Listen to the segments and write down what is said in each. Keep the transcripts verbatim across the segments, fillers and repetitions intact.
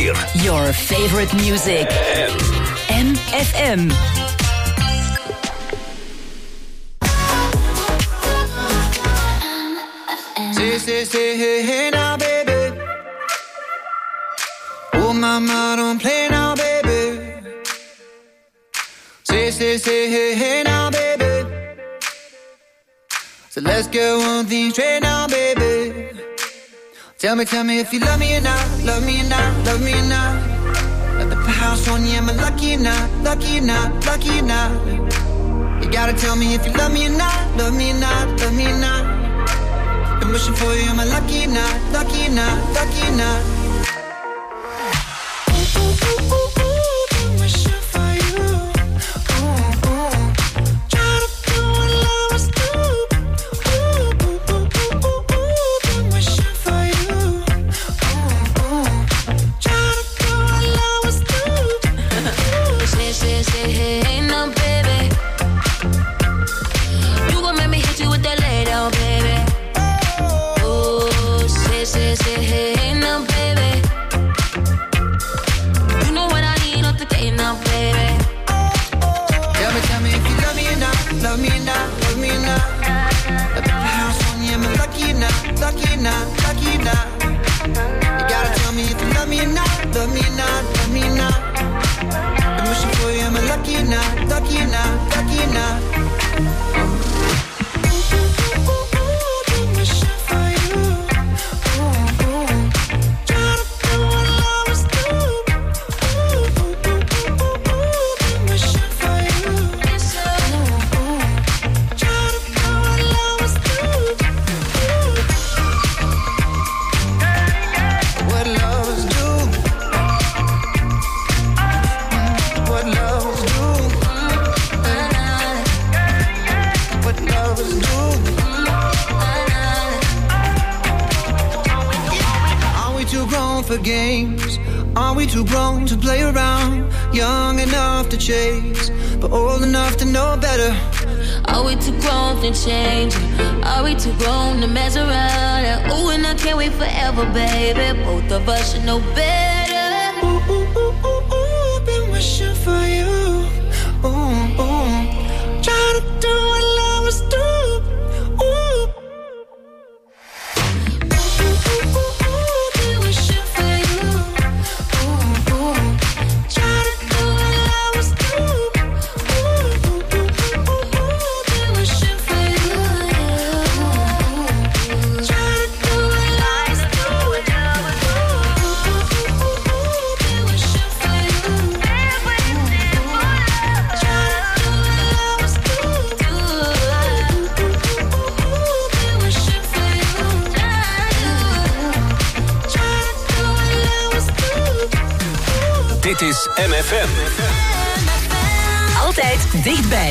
vier. Your favorite music. M F M. Say, say, say, hey, hey now, baby. Oh, mama, don't play now, baby. Say, say, say, hey, hey now, baby. So let's get one thing straight now, baby. Tell me, tell me if you love me or not, love me or not, love me or not. Let the house on you, am I lucky or not, lucky or not, lucky or not? You gotta tell me if you love me or not, love me or not, love me or not. I'm wishing for you, am I lucky or not, lucky or not, lucky or not? Ooh, ooh, ooh, ooh, ooh, I'm wishing for you. Ooh, ooh. Try to do what love was do. Ooh, ooh, ooh, ooh, ooh, ooh, I'm wishing for you. Ooh, ooh. Try to do what love was do. Say, say, say, hey, hey, no, baby. You gon' make me hit you with that lay down, baby. Say, say, hey, hey, now, baby. You know what I need off the day now, baby. Tell me, tell me if you love me or not, love me or not, love me or not. At the house on you, am I lucky or not, lucky or not, lucky or not? You gotta tell me if you love me or not, love me or not, love me or not. I'm wishing for you, am I lucky or not, lucky or not, lucky or not? For games, are we too grown to play around? Young enough to chase, but old enough to know better. Are we too grown to change? Are we too grown to mess around? Ooh, and I can't wait forever, baby. Both of us should know better. Ooh, ooh, ooh, ooh, ooh, been wishing for you. Ooh, ooh, try to do what love was do. Ooh. Dit is M F M. Altijd dichtbij.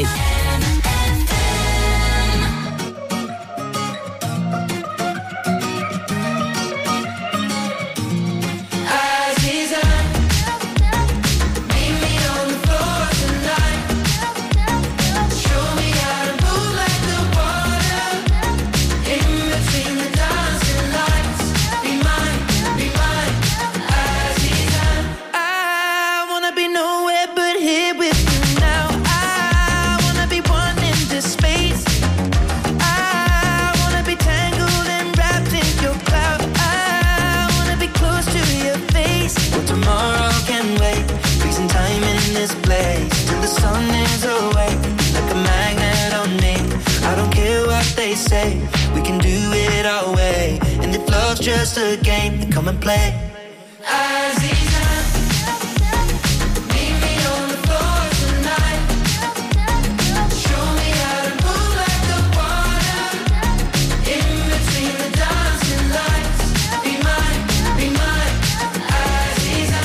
We can do it our way, and if love's just a game, then come and play. Aziza, meet me on the floor tonight. Show me how to move like the water. In between the dancing lights, be mine, be mine, Aziza.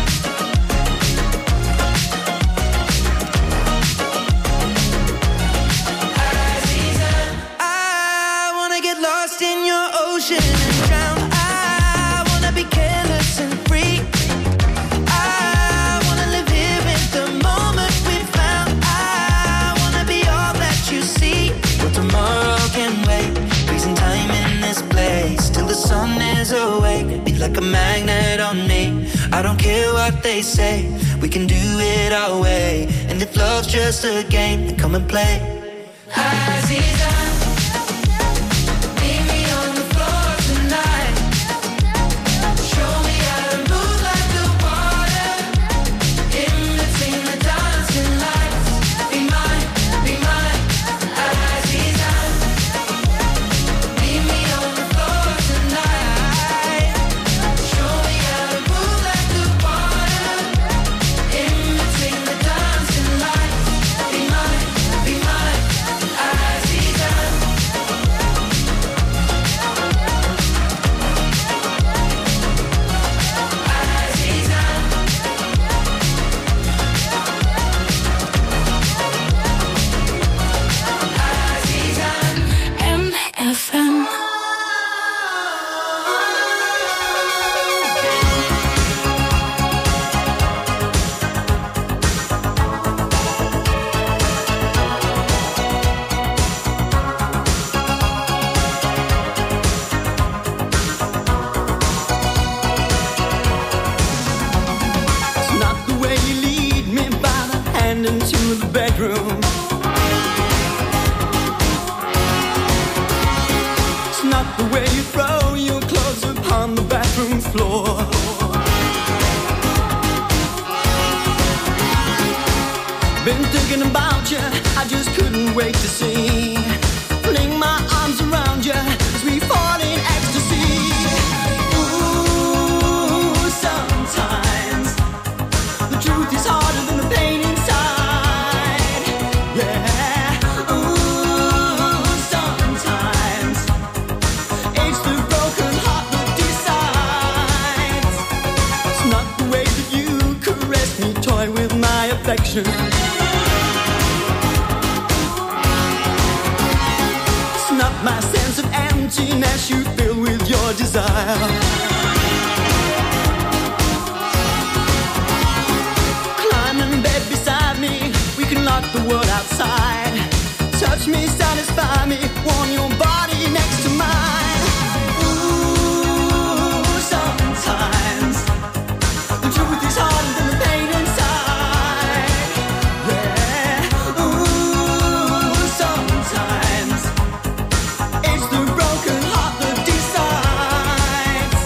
Aziza. they say. We can do it our way. And if love's just a game, then come and play. Aziza, meet me on the floor tonight. Show me how to move like the water. In between the dancing lights. Be mine, be mine, Aziza. Meet me on the floor tonight. Show me how to move like the water. In between the dancing lights. Be mine, be mine, Aziza. Aziza. Aziza. M F M. It's not the way you lead me by the hand into the bedroom. It's not the way you throw your clothes upon the bathroom floor. Been thinking about you, I just couldn't wait to see. Fling my arms around you as we fall in ecstasy. Ooh, sometimes the truth is harder than the pain inside. Yeah. Ooh, sometimes it's the broken heart that decides. It's not the way that you caress me, toy with my affection. It's not my sense of emptiness you fill with your desire. Climb in bed beside me, we can lock the world outside. Touch me, satisfy me, warm your body next to mine. Ooh, sometimes the truth is harder than the pain inside. Yeah. Ooh, sometimes it's the broken heart that decides.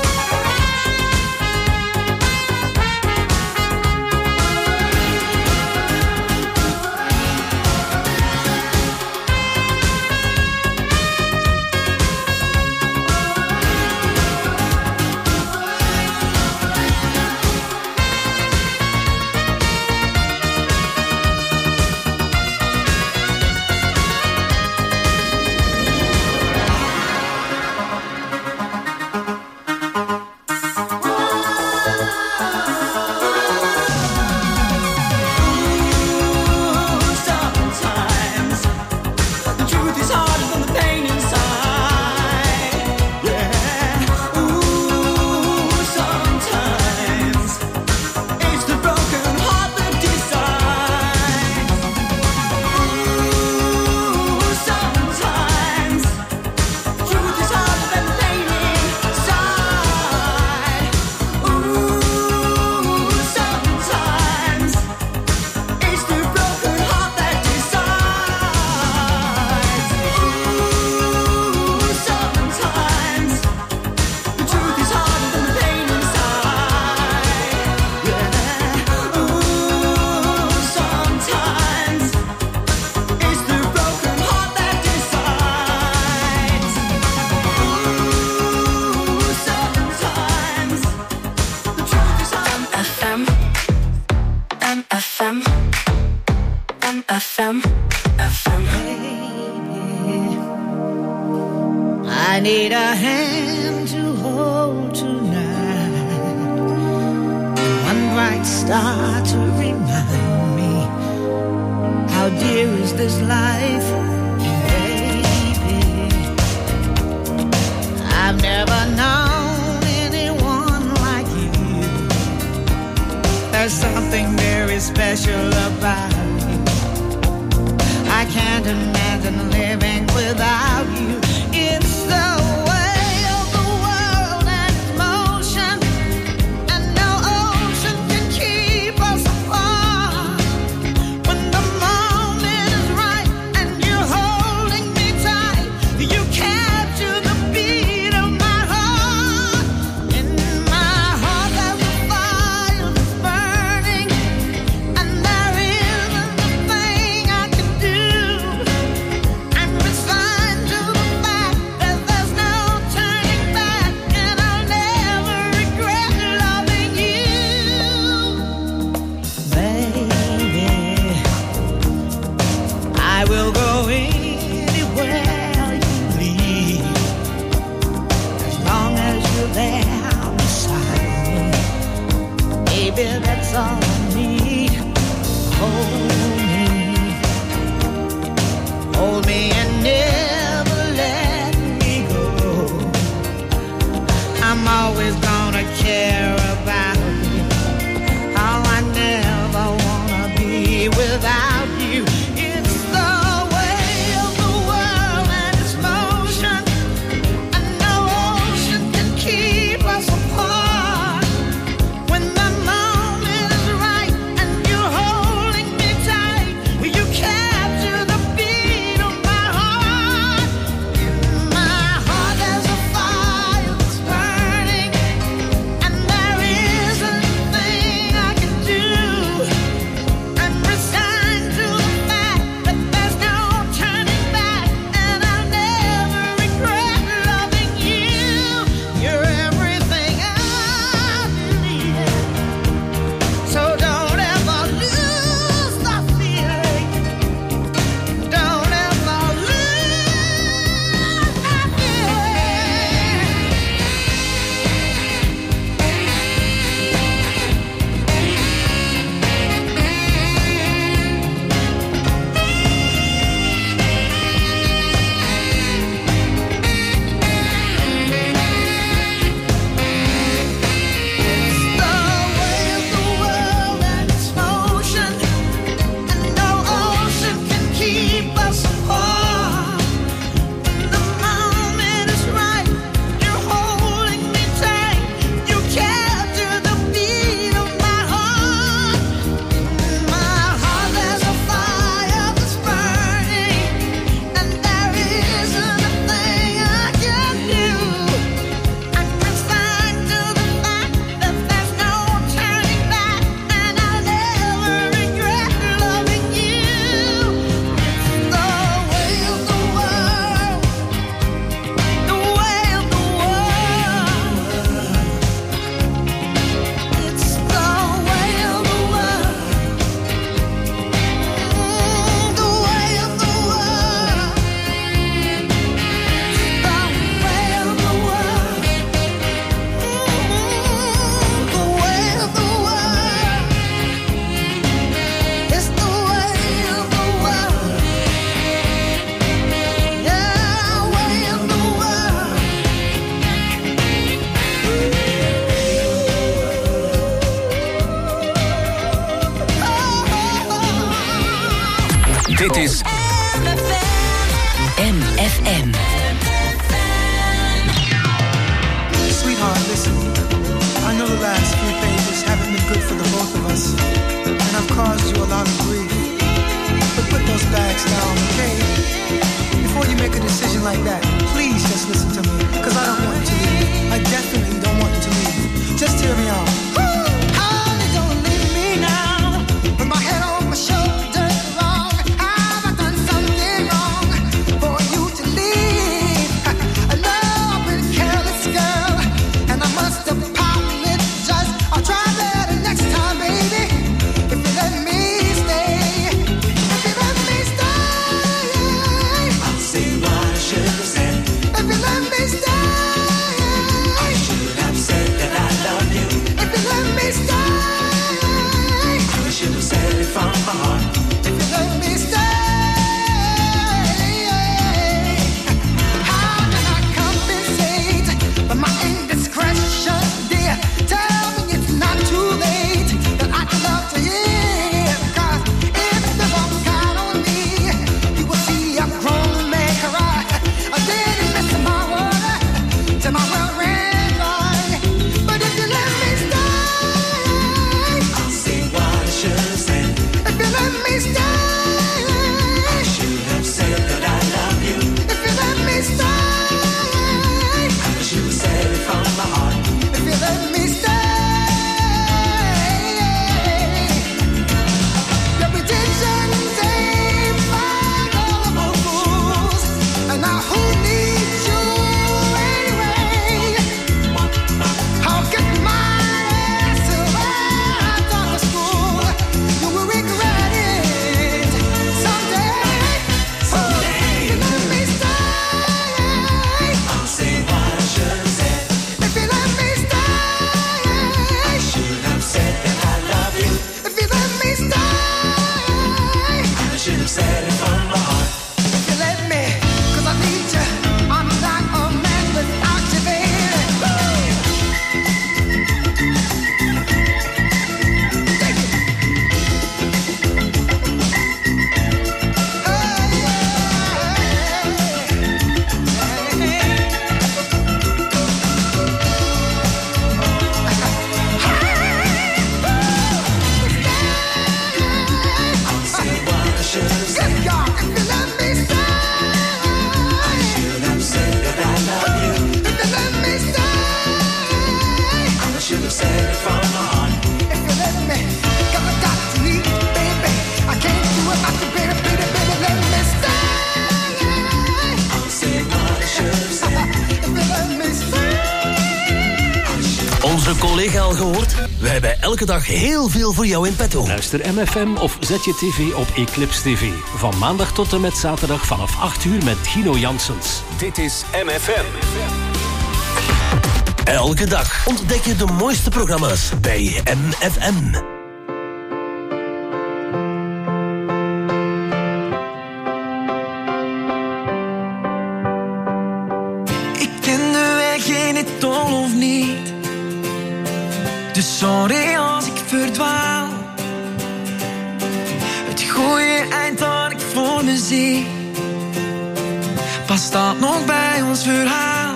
Ooh, sometimes the truth is harder than the pain inside. Yeah. Ooh, sometimes it's the broken heart that decides. Ooh, sometimes the truth is harder than the pain inside. Ooh, sometimes it's the broken heart that decides. Ooh, sometimes the truth is harder than the pain inside. Yeah. Ooh, sometimes it's the broken heart that decides. Ooh, sometimes the truth is harder. F M. M F M. M F M. F M. I need a hand to hold tonight. One bright star to remind me how dear is this life, baby. I've never known anyone like you. There's something very special about you. I can't imagine living without you. It's the way of the world and its motion, and no ocean can hold me, hold me and never let me go. I'm always gonna care about you. How I never wanna be without you. It's the way of the world and its motion, and no ocean can keep us apart. When the moment is right and you're holding me tight, will you capture the beat of my heart? In my heart there's a fire that's burning, and there isn't a thing I can do. I'm resigned to the fact that there's no turning back, and I'll never regret loving you. You're everything I needed, so don't ever lose the feeling. Don't ever lose that It's the way of the world and its motion, and no ocean can keep us apart. When the moment is right, you're holding me tight. You capture the beat of my heart. In my heart there's a fire that's burning, and there isn't a thing I can do. I'm resigned to the fact that there's no turning back, and I'll never regret loving you. It's the way of the world, the way of the world. It's the way of the world, the way of the world. It's the way of the world, yeah, way of the world. Dit is M F M. Sweetheart, listen. I know the last few pages haven't been good for the both of us, and I've caused you a lot of grief. But put those bags down, okay? Before you make a decision like that, please just listen to me, because I don't want you to leave. I definitely don't want you to leave. Just hear me out. Honey, don't leave me now. Put my head on my shoulders wrong. Have I done something wrong for you to leave? I know I've been a careless girl, and I must apologize. I'll try better next time, baby. If you let me stay, if you let me stay, I'll say what I should have said. If you let me stay, I should have said that I love you. If gehoord? We hebben elke dag heel veel voor jou in petto. Luister M F M of zet je tv op Eclipse T V. Van maandag tot en met zaterdag vanaf acht uur met Gino Janssens. Dit is M F M. Elke dag ontdek je de mooiste programma's bij M F M. Ik ken de weg in het tol of niet. Dus sorry als ik verdwaal. Het goede eind dat ik voor me zie, past dat nog bij ons verhaal?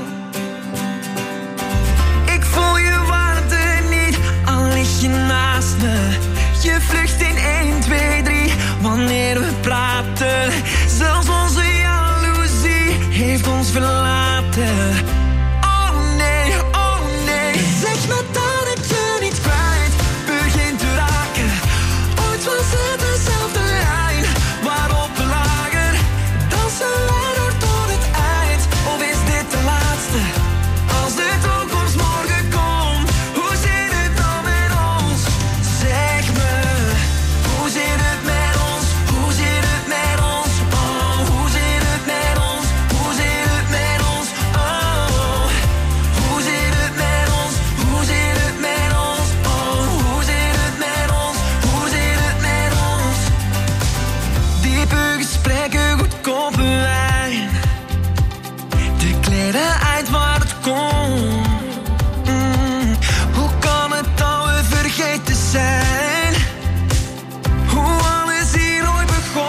Ik voel je warmte niet, al lig je naast me. Je vlucht in één, twee, drie, wanneer we praten. Zelfs onze jaloezie heeft ons verlaten. Oh nee, oh nee, zeg me dat ik je niet kwijt begint te raken. Ooit was het dezelfde lijn waarop we lagen. Dansen wij door tot het eind, of is dit de laatste? Als de toekomst morgen komt, hoe zit het dan met ons? Zeg me, hoe zit het met ons? Hoe zit het met ons? Oh, hoe zit het met ons? Hoe zit het met ons? Oh, hoe zit het met ons? Hoe zit het met ons? Oh, hoe zit het met ons? Hoe zit het met ons? Diepe gesprekken, goedkope wijn. De kleren uit waar het komt. Mm, hoe kan het dat we vergeten zijn? Hoe alles hier ooit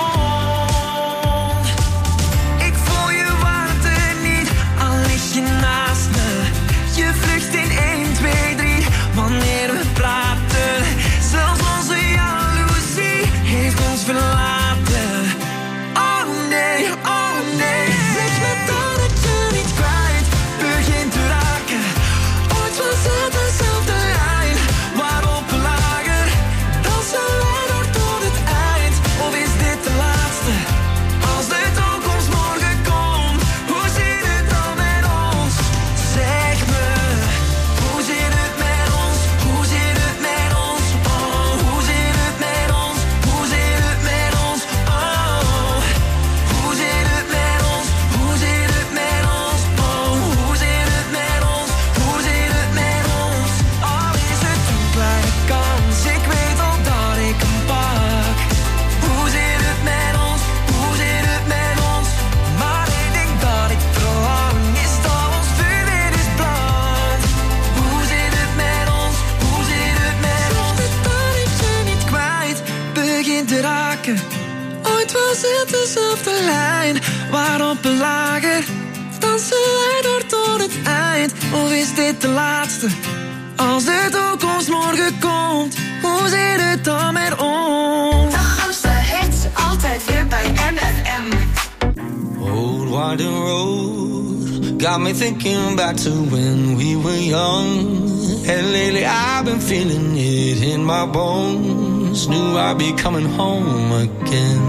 begon. Ik voel je warmte niet, al lig je naast me. Je vlucht in één, twee, drie, wanneer we praten. Zelfs onze jaloezie heeft ons verlaten. Oh nee, oh nee, zeg me dat ik je niet kwijt begint te raken. Ooit was het dezelfde lijn waarop we lagen. Dansen wij door tot het eind, of is dit de laatste? Als de toekomst morgen komt, hoe zit het dan met ons? Zeg me, hoe zit het met ons? Hoe zit het met ons? Oh, hoe zit het met ons? Hoe zit het met ons? Oh, hoe zit het met ons? Hoe zit het met ons? Oh, hoe zit het met ons? Hoe zit het met ons? Al is het een kleine kans, ik weet al dat ik hem pak. Hoe zit het met ons? Hoe zit het met ons? Maar ik denk dat ik verlang is dat ons vuur weer is brand. Hoe zit het met ons? Hoe zit het met ons? Dat ik je niet kwijt begint te raken. Ooit was het dezelfde lijn waarop we lagen. Dansen wij door tot het eind, of is dit de laatste? Als de toekomst morgen komt, hoe zit het dan met ons? De grootste hits, altijd weer bij M F M. Old winding road got me thinking back to when we were young. And lately I've been feeling it in my bones. Knew I'd be coming home again.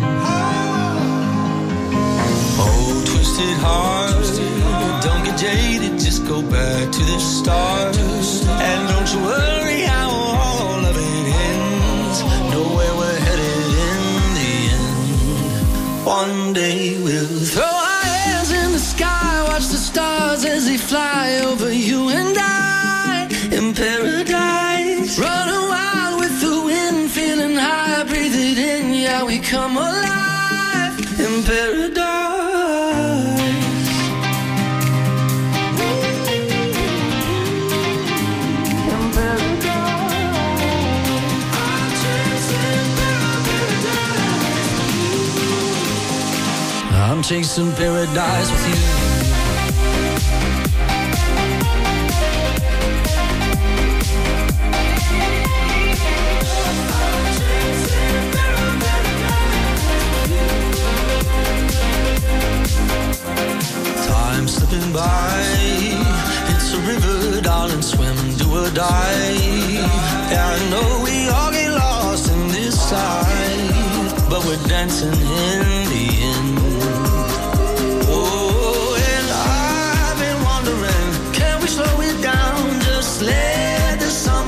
Oh, twisted heart, don't get jaded, just go back to the start. And don't you worry how all of it ends. Know where we're headed in the end. One day we'll throw our hands in the sky, watch the stars as they fly over you and I in paradise. Running wild with the wind, feeling high, breathe it in, yeah, we come alive in paradise. I'm chasing paradise with you. Time slipping by, it's a river, darling, swim, do or die. Yeah, I know we all get lost in this side, but we're dancing in the end. Oh, and I've been wondering, can we slow it down, just let the sun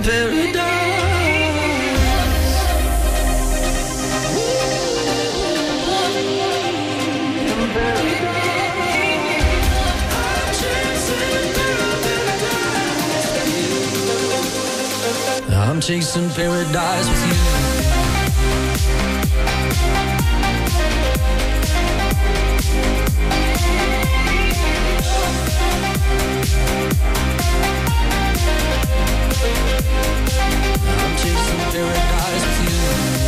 I'm chasing paradise with you. I'm chasing paradise with you.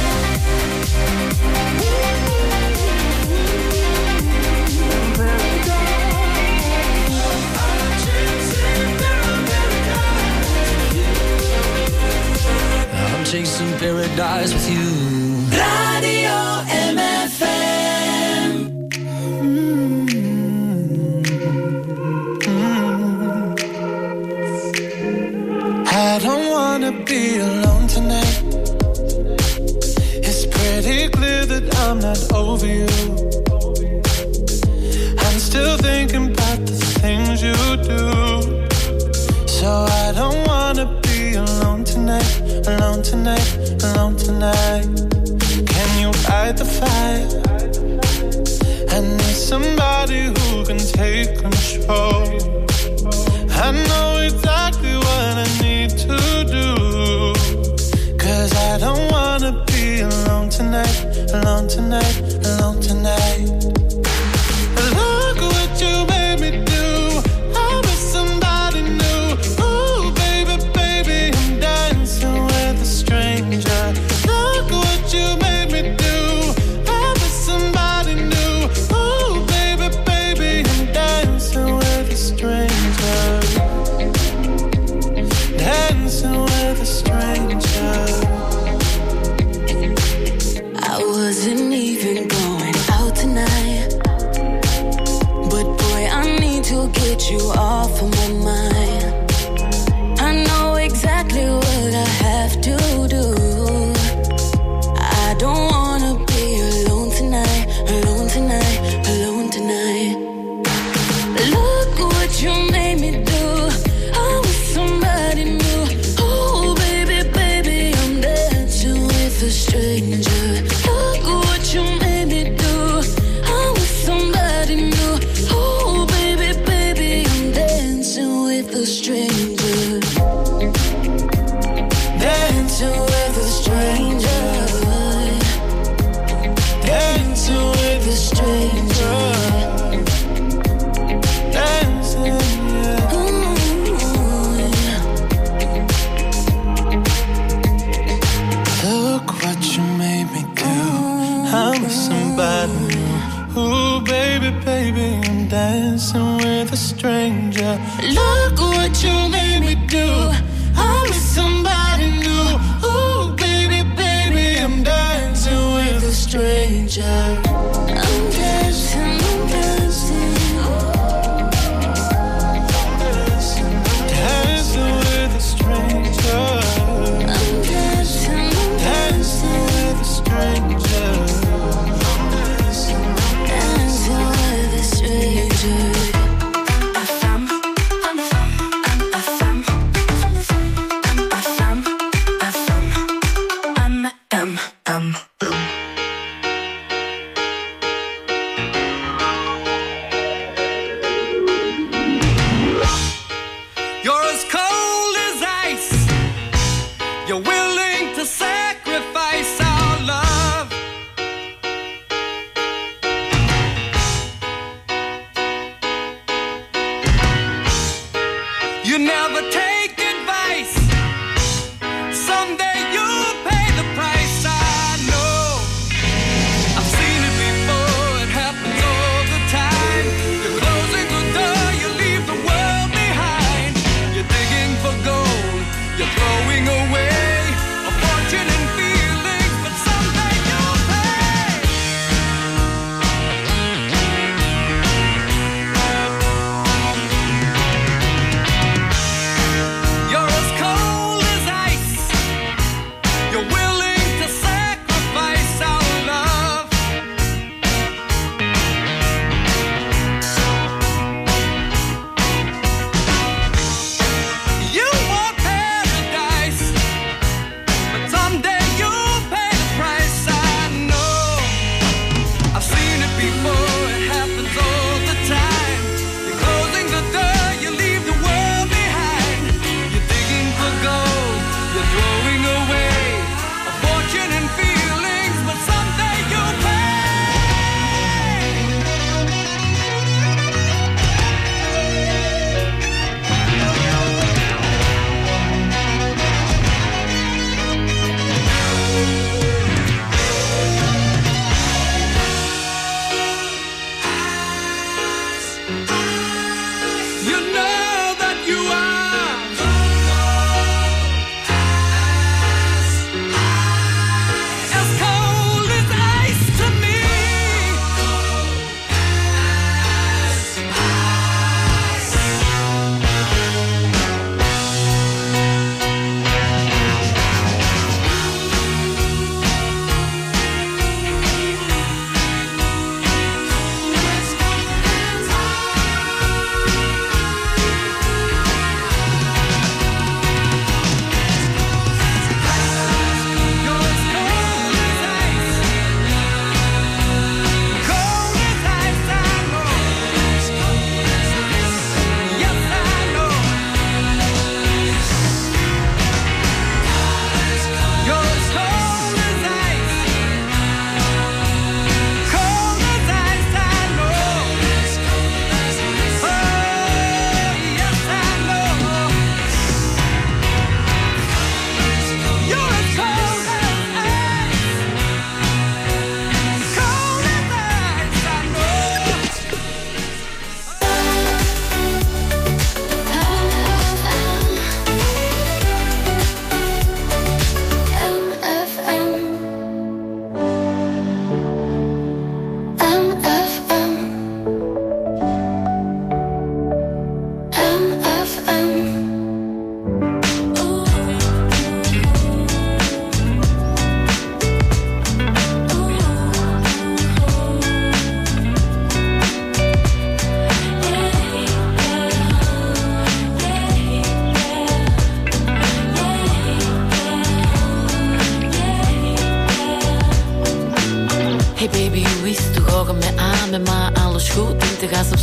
I'm chasing paradise with you. Radio M F M. I don't wanna be alone tonight. It's pretty clear that I'm not over you. I'm still thinking about the things you do. So I don't wanna be alone tonight, alone tonight, alone tonight. Can you fight the fire? I need somebody who can take control. I know exactly what I need to do. Cause I don't wanna be alone tonight, alone tonight, alone tonight. Look what you made me do. I was somebody new. Ooh, baby, baby, I'm dancing with a stranger. Look what you made me do. I was somebody new. Ooh, baby, baby, I'm dancing with a stranger. Dancing with a stranger. I wasn't even going out tonight, but boy, I need to get you off of my mind. I know exactly what I have to do. I don't wanna be alone tonight, alone tonight, alone tonight. Look what you made me do. I was somebody new. Oh, baby, baby, I'm dancing with a stranger. Look what you made me do. I was somebody new. Oh, baby, baby, I'm dancing with a stranger. Dancing with a stranger. Dancing with a stranger. Dancing, yeah. Look what you made me do. I'm with somebody new. Ooh, baby, baby, I'm dancing with a stranger. Look what you made me do. I'm with somebody new. Ooh, baby, baby, I'm dancing with a stranger. I'm dancing, I'm dancing. Dancing with a stranger. I'm dancing, I'm Dancing with a stranger. dancing with a stranger. You're as cold as ice. You're willing to sacrifice our love. You never take advice. Someday you'll pay the price. I know. I've seen it before. It happens all the time. You're closing the door. You leave the world behind. You're digging for gold. You're throwing away a fortune and feelings, but someday you'll pay.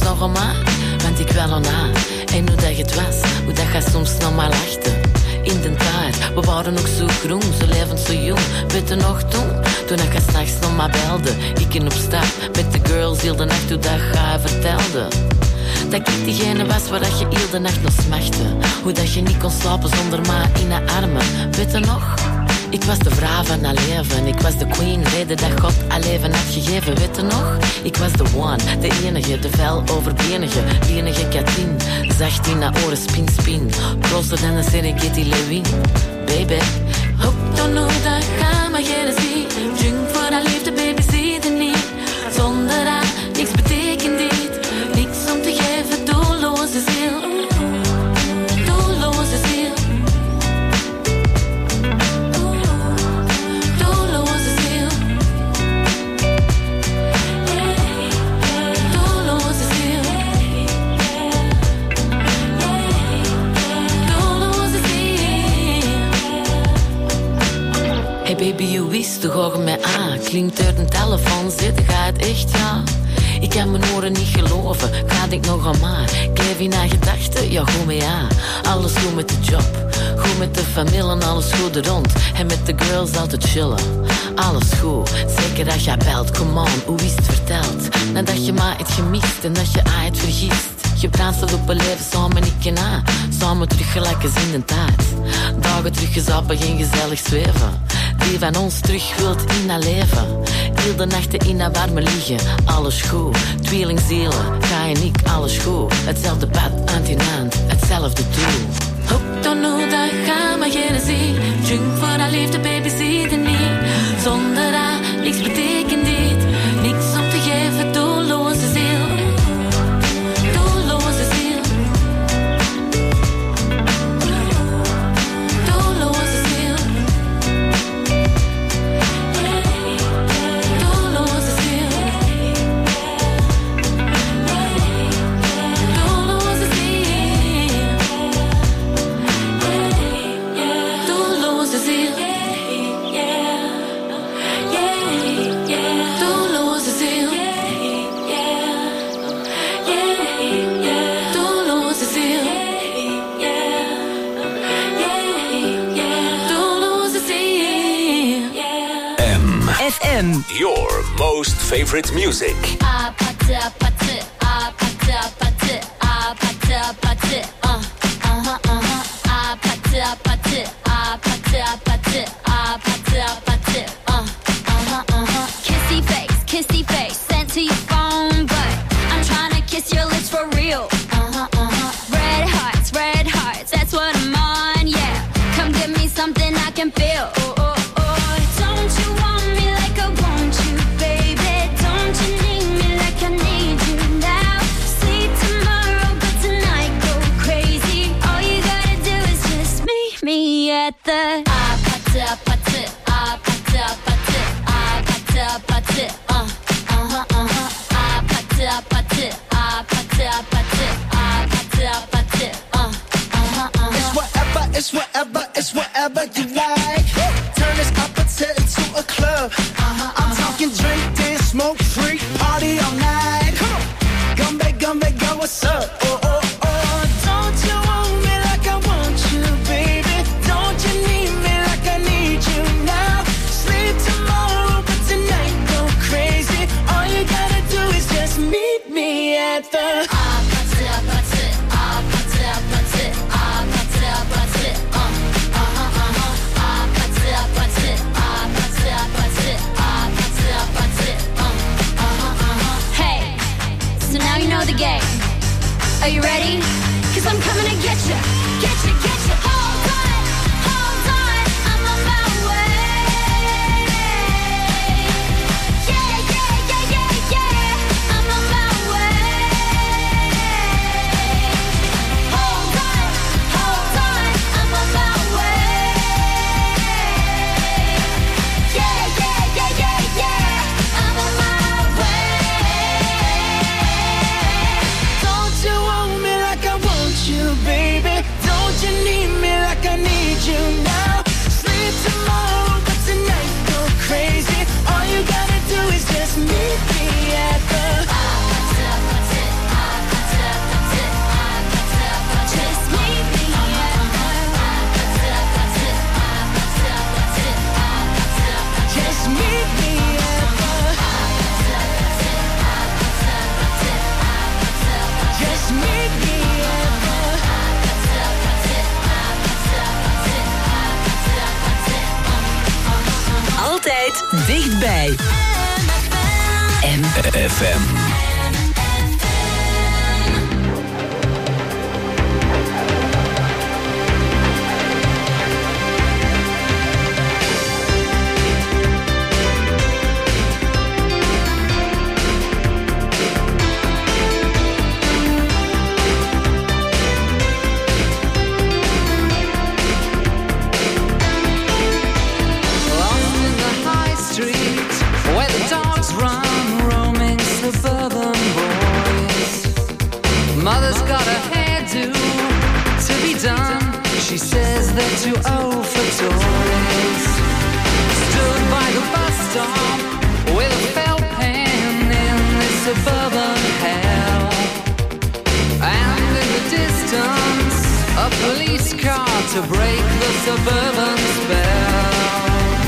nog om aan, want ik wil ona. En hoe dat je het was, hoe dat je soms nog maar lachte. In de tijd, we waren nog zo groen, zo levend, zo jong. Weet je nog toen, toen ik s'nachts nog maar belde. Ik in op stap, met de girls heel de nacht, hoe dat je vertelde. Dat ik diegene was waar dat je heel de nacht nog smachtte. Hoe dat je niet kon slapen zonder maar in haar armen. Weet je nog? Ik was de vrouw van haar leven. Ik was de queen, reden dat God haar leven had gegeven. Weet je nog? Ik was de one, de enige, de vel overbenige. Enige Katin, zacht in haar oren, spin, spin. Closer dan een Serengeti Lewin. Baby, hooked on hoe dat gaat, maar geen zie. Junk voor haar liefde, baby, zie je niet. Zonder haar, niks betekent dit. Niks om te geven, doelloze ziel. Doelloze ziel. Doelloze ziel. Doelloze ziel. Doelloze ziel. Hey baby, je wist toch ook mij aan. Klinkt uit een telefoon, zit, gaat echt ja. Ik kan mijn oren niet geloven, ga ik nog aan maar. Ik leef in haar gedachten, ja goed mee ja. Alles goed met de job, goed met de familie en alles goed er rond. En met de girls altijd chillen, alles goed. Zeker dat jij belt, come on, hoe is het verteld? Nadat je maar het gemist en dat je aan het vergist. Je praat dat op een leven samen, ik en aan. Samen terug gelijk als in de tijd. Dagen terug gezappen, geen gezellig zweven. Die van ons terug wilt in haar leven. Heel de nachten in haar warme liggen, alles goed. Tweelingzielen, ga en ik, alles goed. Hetzelfde pad, hand in hand, hetzelfde doel. Hooked on hoe dat gaat, maar geen zie. Junk voor haar liefde, baby, zie je niet. Zonder haar, niks betekent dit. Niks om te geven, doelloze ziel. Doelloze ziel. Doelloze ziel. Doelloze ziel. Doelloze ziel. Doelloze ziel. Doelloze ziel. Doelloze ziel. Doelloze ziel. M. F M. Your most favorite music. Ah, patte, patte, ah, patte, patte, ah, patte, patte, uh, uh-huh, uh-huh. Ah, patte, patte, ah, patte, patte, ah, patte, patte, uh, uh-huh, uh-huh. Kissy face, kissy face, sent to your phone, but I'm trying to kiss your lips for real. Uh-huh, uh-huh. Red hearts, red hearts, that's what I'm on, yeah. Come give me something I can feel. Oh, oh, oh. Don't you want me like I want you, baby? Don't you need me like I need you now? Sleep tomorrow, but tonight go crazy. All you gotta do is just meet me at the ah, patte, patte, ah, patte, patte, ah, patte, patte, uh, uh-huh, uh-huh. Ah, patte, patte, ah, patte, patte, ah, patte, patte, uh, uh-huh, uh-huh. It's whatever, it's whatever, it's whatever you like. Turn this appetite into a club. Uh-huh, I'm talking drink, dance, smoke, freak, party all night. Come on, gumbe, gumbe, go, what's up? Oh, oh, oh, don't you want me like I want you, baby? Don't you need me like I need you now? Sleep tomorrow, but tonight go crazy. All you gotta do is just meet me at the ah, patte, patte, ah, patte, patte, ah, patte, patte, uh, uh-huh, uh-huh. Ah, patte, patte, ah, patte, patte, ah, patte, patte, uh, uh-huh, uh-huh. Hey, so now you know the game. Are you ready? 'Cause I'm coming to get you, get you, get you. Hold on, hold on, I'm on my way. Yeah, yeah, yeah, yeah, yeah, I'm on my way. Hold on, hold on, I'm on my way. Yeah, yeah, yeah, yeah, yeah, I'm on my way. Don't you want me like I want you, baby? Don't you need Altijd dichtbij. M F M. Mother's got a hairdo to be done. She says they're too old for toys. Stood by the bus stop with a felt pen in this suburban hell. And in the distance, a police car to break the suburban spell.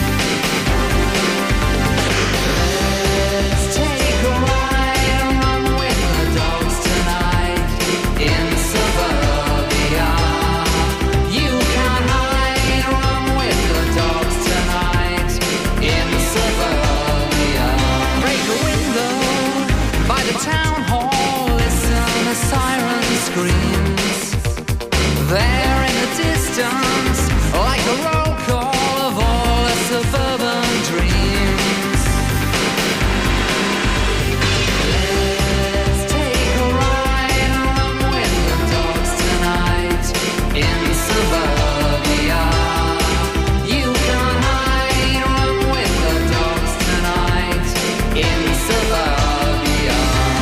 Let's take a ride and run with the dogs tonight. In suburbia, you can't hide. Run with the dogs tonight. In suburbia, break a window by the town hall. Listen, a siren screams. There in the distance, like a roll call of all the suburban dreams. In suburbia, you can't hide. Run with the dogs tonight. In suburbia.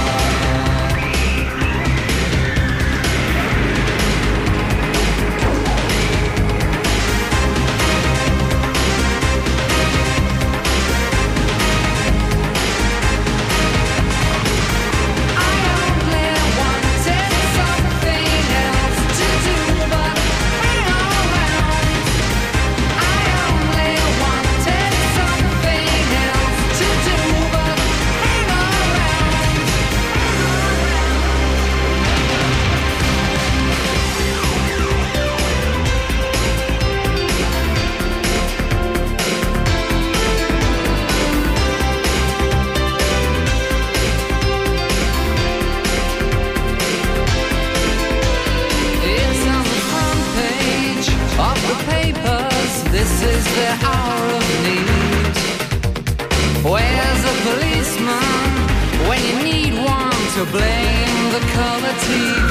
This is the hour of need. Where's a policeman when you need one to blame the color T V?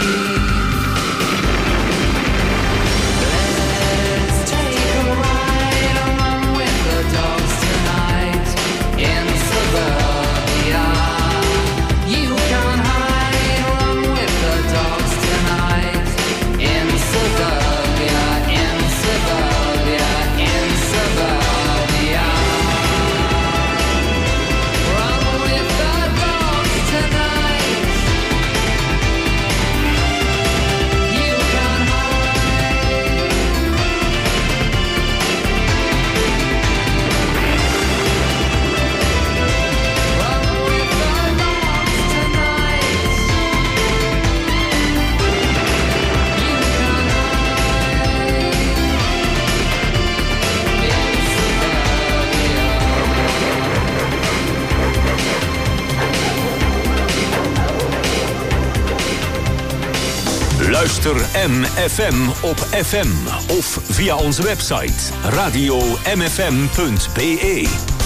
Let's take a ride and run with the dogs tonight. In suburbia, you can't hide. Run with the dogs tonight. In suburbia, in suburbia. In suburbia, run with the dogs tonight. You can hide. Run with the dogs tonight. You can hide. Luister M F M op F M of via onze website radio m f m punt b e.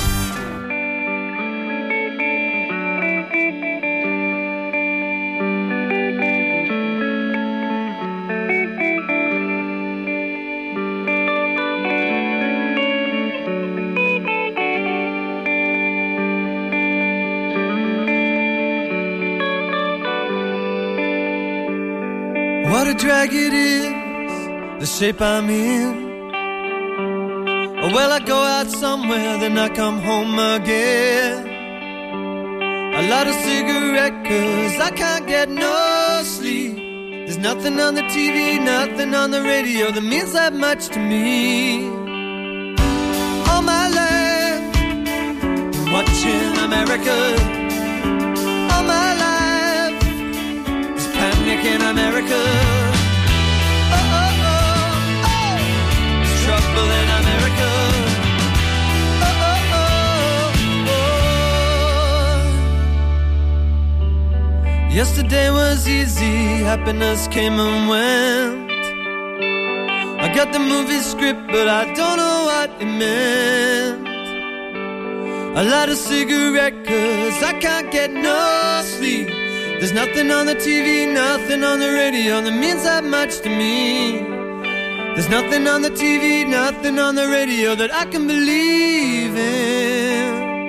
What a drag it is, the shape I'm in. Well, I go out somewhere, then I come home again. I light a cigarette cause I can't get no sleep. There's nothing on the T V, nothing on the radio that means that much to me. All my life, been watching America. All my life, there's panic in America. Oh, oh, oh, oh, there's trouble in America. Oh, oh. Yesterday was easy, happiness came and went. I got the movie script, but I don't know what it meant. I light a cigarette cause I can't get no sleep. There's nothing on the T V, nothing on the radio that means that much to me. There's nothing on the T V, nothing on the radio that I can believe in.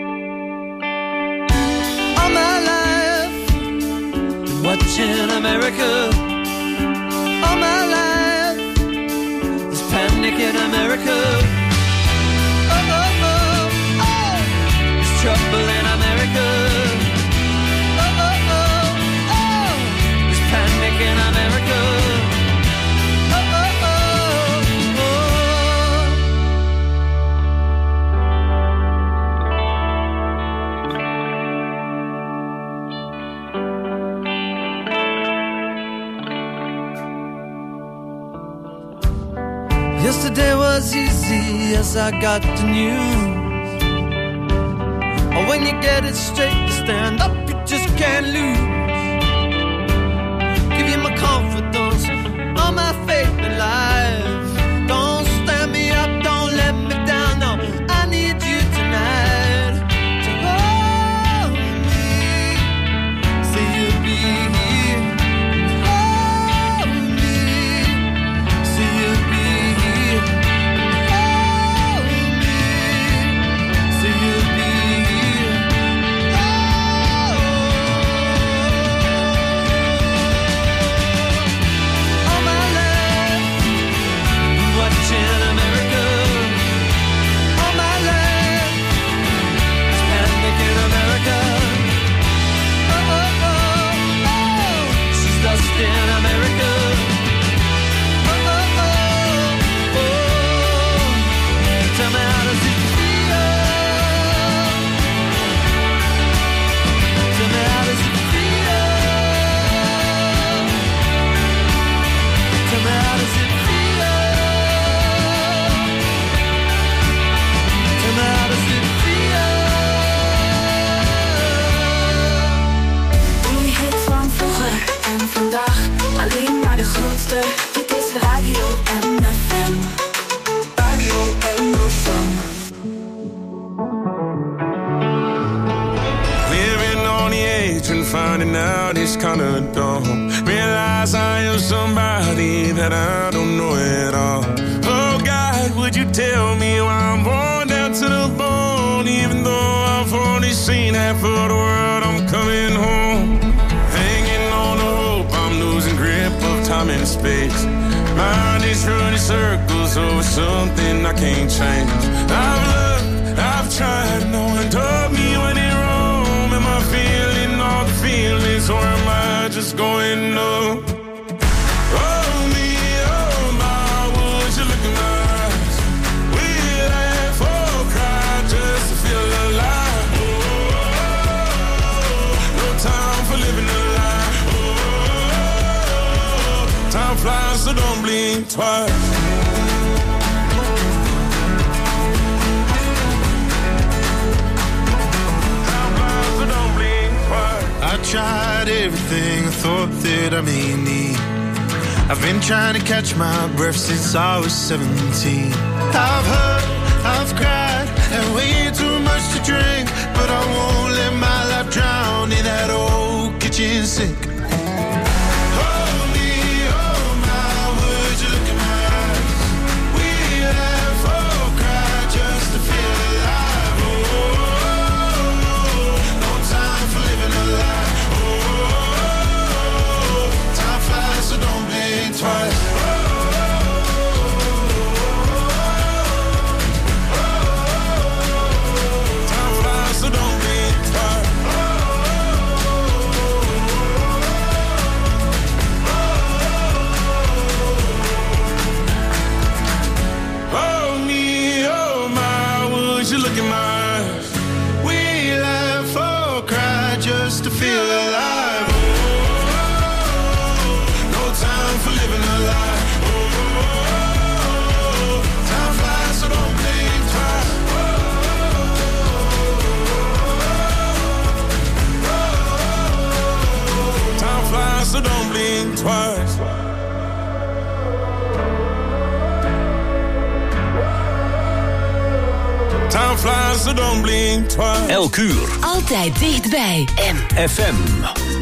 All my life, been watching America. All my life, there's panic in America. Oh, oh, oh, oh, there's trouble in America. Oh, oh, oh, oh, there's panic in America. Yesterday was easy as I got the news. Oh, when you get it straight to stand up, you just can't lose. Give you my confidence, all my faith in life. Don't stand me up, don't let me down, no, I need you tonight. To hold me, say you'll be here. Hold me, say you'll be here. Dit is Radio M F M. Radio M F M. Living on the edge and finding out it's kinda dumb. Realize I am somebody that I don't know at all. Oh God, would you tell me why I'm born down to the bone? Even though I've only seen half of the world, I'm coming home. Hanging on the hope, I'm losing grip of time and space. Mind is running circles over something I can't change. I've looked, I've tried, no one told me when in Rome. Am I feeling all the feelings, or am I just going numb? Oh me, oh my, would you look in my eyes? We laugh or cry just to feel alive. Oh, no time for living a lie. Oh, time flies, so don't blink twice. I tried everything I thought that I may need. I've been trying to catch my breath since I was seventeen. I've hurt, I've cried, and way too much to drink, but I won't let my life drown in that old kitchen sink. Hold me, oh my, would you look in my eyes? We laugh or cry just to feel alive. Oh, no time for living a lie. So don't blink twice. Time flies, so don't blink twice. twice. Time flies, so don't blink twice. Elk uur. Altijd dichtbij. M. F M.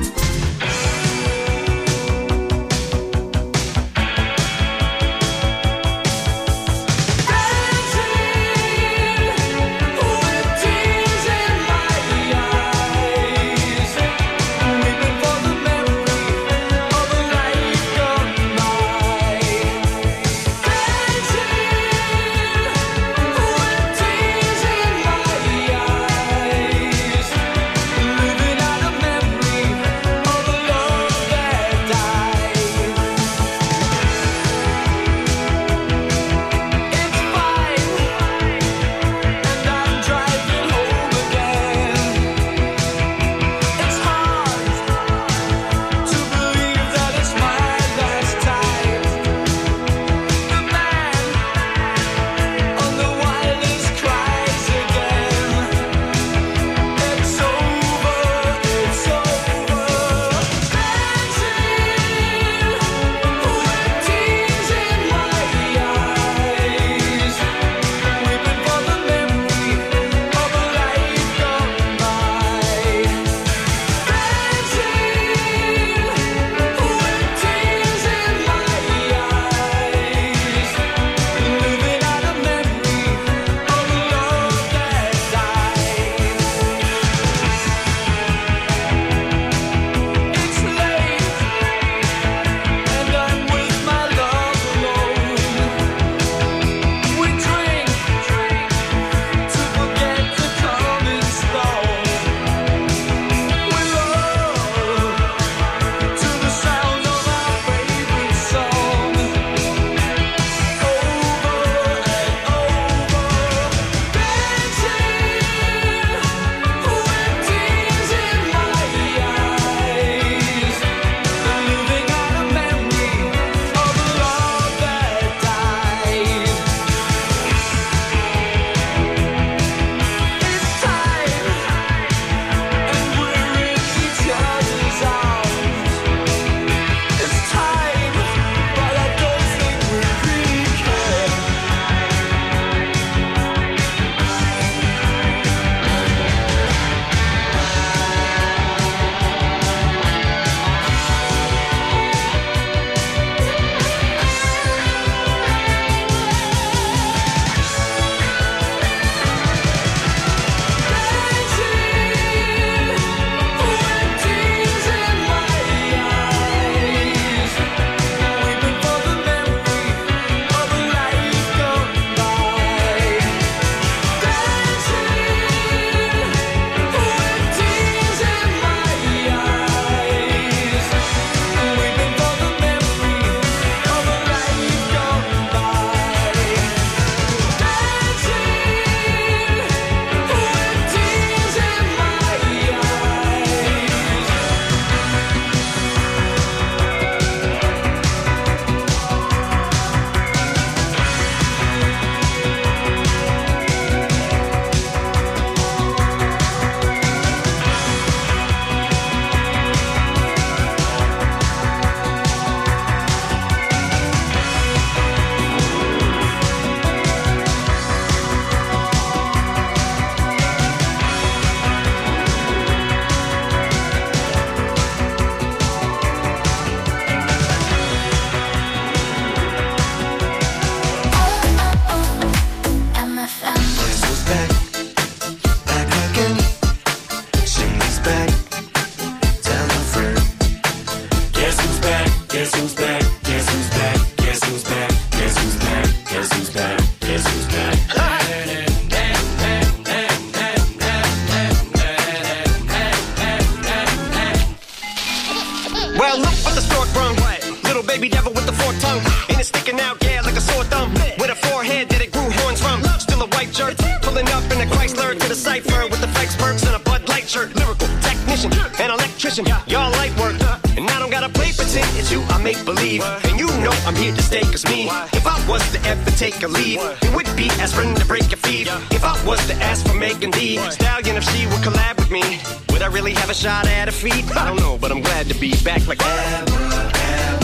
baby devil with the forked tongue. And it's sticking out, yeah, like a sore thumb. With a forehead that it grew horns from. Still a white jerk, pulling up in a Chrysler to the cipher with the flex perks and a Bud Light shirt. Lyrical technician, an electrician, y'all light work. And I don't gotta play pretend, it's you I make believe. And you know I'm here to stay, cause me, if I was to ever take a leave, it would be as friend to break a feed. If I was to ask for Megan D Stallion, if she would collab with me, would I really have a shot at a feat? I don't know, but I'm glad to be back like that.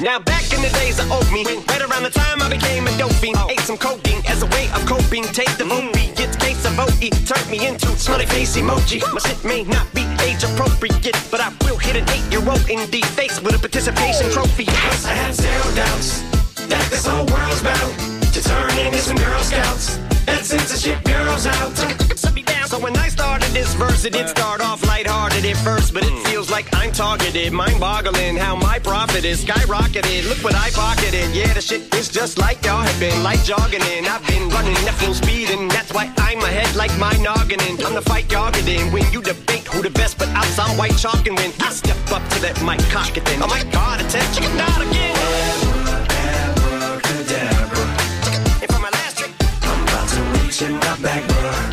Now back in the days I owed me, right around the time I became a dope fiend. Ate some codeine as a way of coping. Take the mm. movie, get case of O E, turned me into smiley face emoji. My shit may not be age appropriate, but I will hit an eight-year-old in the face with a participation trophy. Yes, I have zero doubts that this whole world's about to turn into some Girl Scouts and censorship bureaus out. So when I started this verse, it did start off lighthearted at first, but it feels like I'm targeted. Mind-boggling how my profit is skyrocketed. Look what I pocketed. Yeah, the shit is just like y'all have been, like jogging in. I've been running at full speed, and that's why I'm ahead like my noggin in. I'm the fight y'all get in. When you debate who the best, but outs I'm white chalk, and when I step up to that mic, cock it then. Oh my God, attention, not again. Abracadabra. And for my last trick, I'm about to reach in my back, bruh.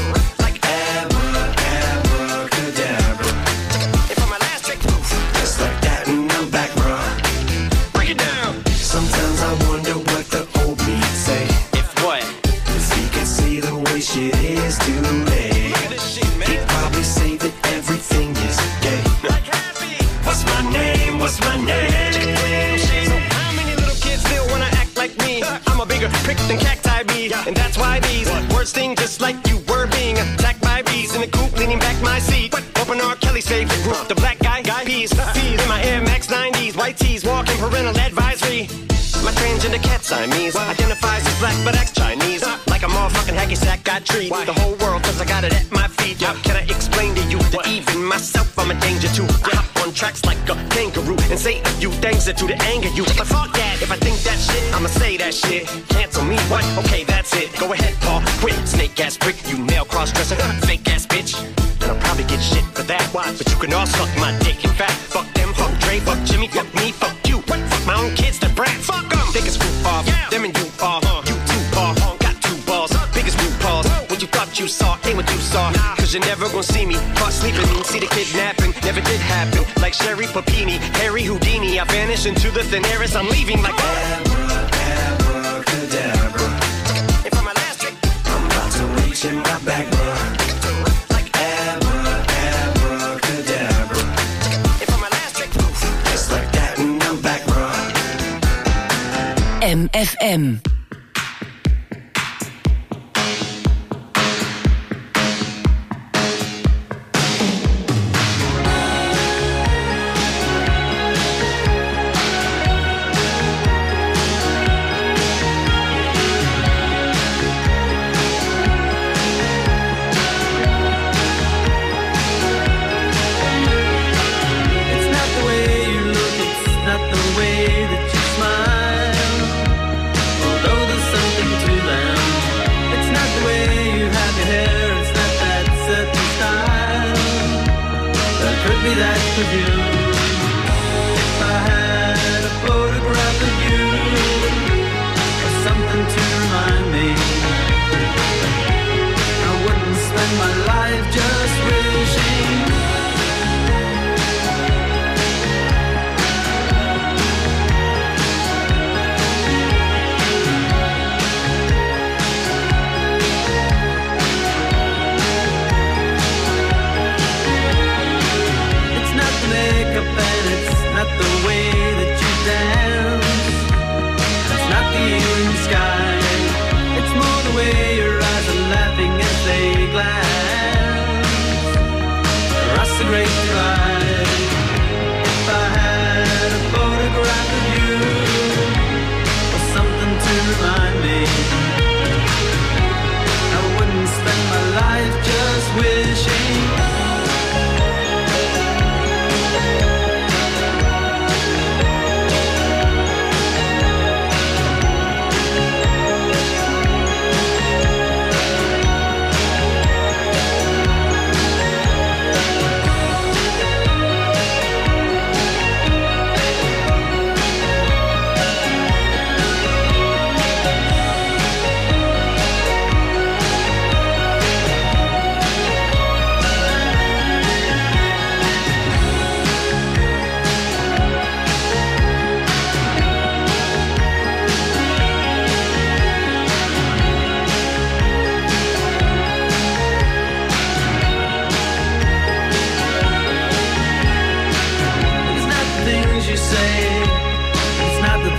Shit is too late. He'd probably say that everything is gay. What's my name? What's my name? So how many little kids still wanna act like me? I'm a bigger prick than cacti bees, and that's why these words sting just like you were being attacked by bees in the coop, leaning back my seat. Open R. Kelly's favorite group, the black guy, guy peas, fees in my Air Max nineties, white tees, walking parental advisory. My transgender cat Siamese identifies as black but acts Chinese. Like a motherfucking hacky sack, I treat the whole world cause I got it at my feet. How can I explain to you that even myself I'm a danger to? I hop on tracks like a kangaroo and say a few things that to to anger you. But fuck that, if I think that shit, I'ma say that shit. Cancel me, what? Okay, that's it. Go ahead, Paul, quit. Snake ass prick, you male cross-dresser, fake ass bitch. And I'll probably get shit for that. Why? But you can all suck my dick. In fact, fuck them, fuck Dre, fuck Jimmy, fuck me, fuck you. What? Fuck my own kids, the brat. Fuck them. Biggest group off, yeah. Them and you are. Uh, you two are. Uh, got two balls. Uh, biggest group balls. Uh, what you thought you saw ain't what you saw. Nah. Cause you're never gonna see me caught sleeping. See the kidnapping. Never did happen. Like Sherry Papini, Harry Houdini. I vanish into the thin air as I'm leaving like Abracadabra. And for my last trick, I'm about to reach in my back, bruh. M F M. Of you. If I had a photograph of you, or something to remind me, I wouldn't spend my life just wishing. The way that you dance, it's not the evening sky, it's more the way your eyes are laughing as they glance across the great divide. If I had a photograph of you, or something to remind me, I wouldn't spend my life just wishing.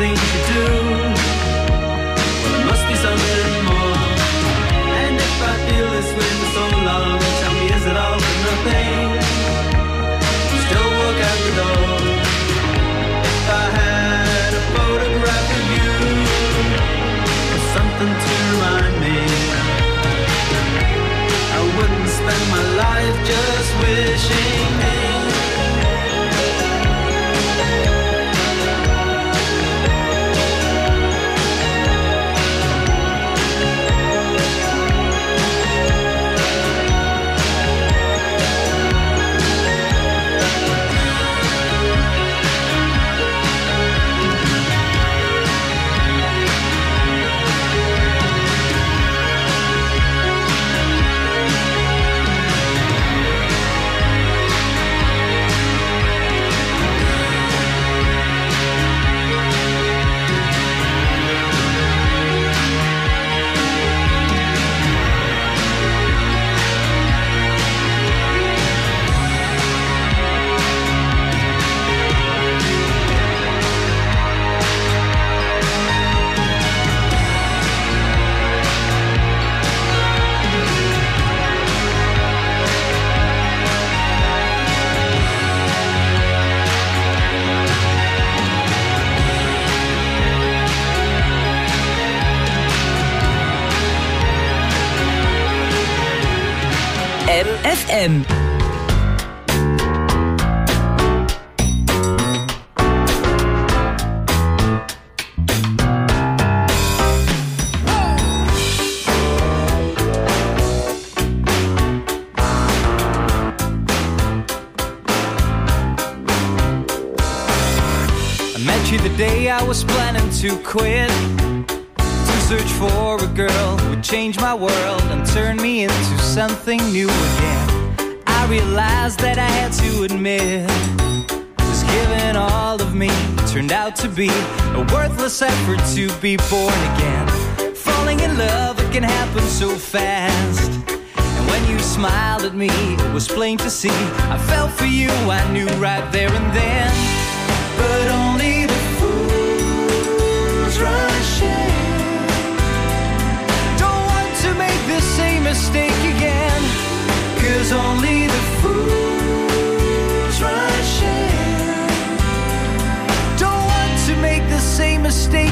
things you do. Well, there must be something more. And if I feel this way for so long, tell me, is it all for nothing? Still walk out the door. If I had a photograph of you, or something to remind me, I wouldn't spend my life just wishing. M F M. I met you the day I was planning to quit, to search for a girl who would change my world and turn me into something new again. I realized that I had to admit, just giving all of me turned out to be a worthless effort to be born again. Falling in love, it can happen so fast, and when you smiled at me, it was plain to see I fell for you, I knew right there and then.